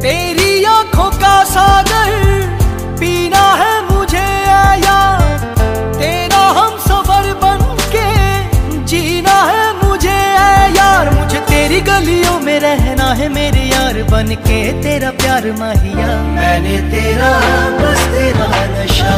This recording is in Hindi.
तेरी आंखों का सागर पीना है मुझे यार, तेरा हम सफर बन के जीना है मुझे यार। मुझे तेरी गलियों में रहना है मेरे यार, बन के तेरा प्यार माहिया। मैंने तेरा बस तेरा नशा